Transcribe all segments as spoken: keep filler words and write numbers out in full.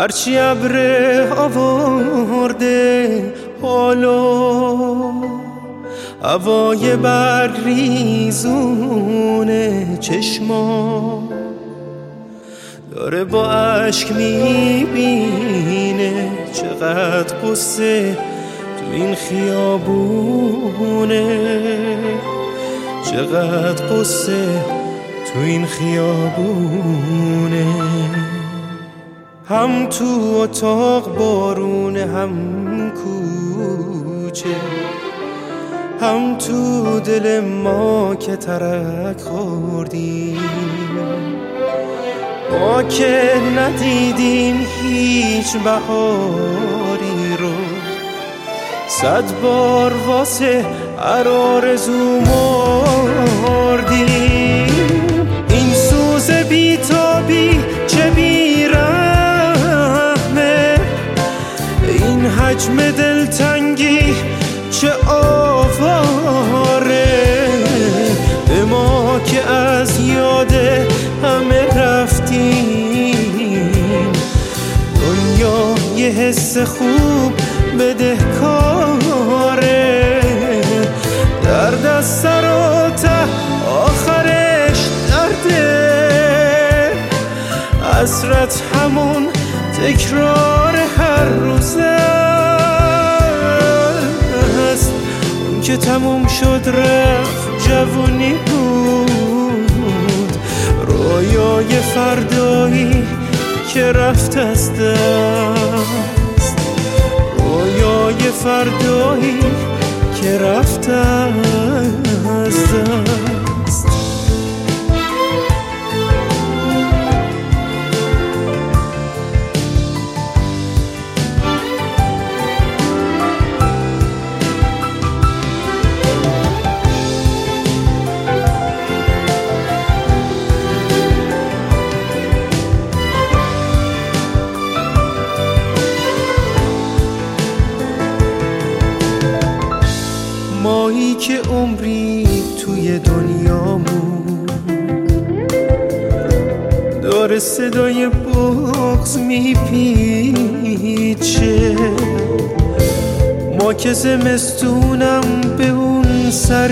هرچی ابر آورده حالو هوای برریزونه چشما داره با عشق میبینه چقدر قصه تو این خیابونه، چقدر قصه تو این خیابونه. هم تو اتاق بارونه، هم کوچه، هم تو دل ما که ترک خوردیم. ما که ندیدیم هیچ بهاری رو، صد بار واسه هر آرزو مردیم. این سوز بیتابی چه بیرحمه، این حجم دلتنگی چه آواره. به ما که از یاده همه رفتیم، دنیا یه حس خوب بدهکاره. درد از سر و ته آخرش درده، حسرت همون تکرار هر روزه است. اون که تموم شد رفت جوونی بود، رویای فردایی که رفت از دست، رویای فردایی که رفت از دست. مایی که عمری توی دنیامون داره صدای بغض میپیچه. ما که زمستونم به اون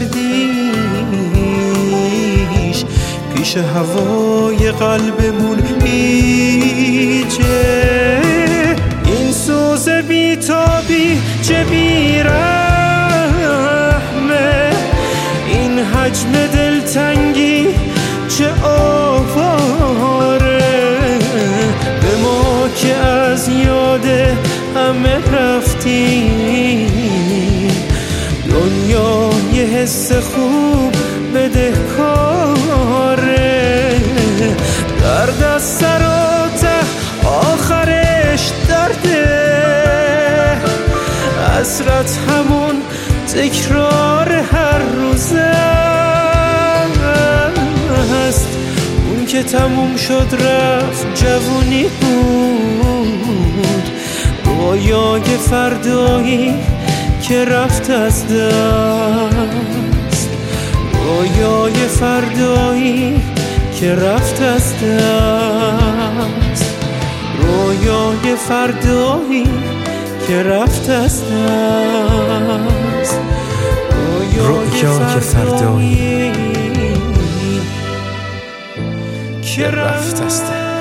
سردیش پیش هوای قلبمون میچه. این سوز بیتابی چه بیرحمه، این حجم دلتنگی چه آواره. به ما که از یاده همه رفتیم، دنیا یه حس خوب بدهکاره. درد از سر و ته آخرش درده، حسرت همون تکرار هر روزه است. اون که تموم شد رفت جوونی بود، رویای فردایی که رفت از دست، رویای فردایی که رفت از دست، رویای فردایی که رفت از دست، رویای فردایی که رفت از دست.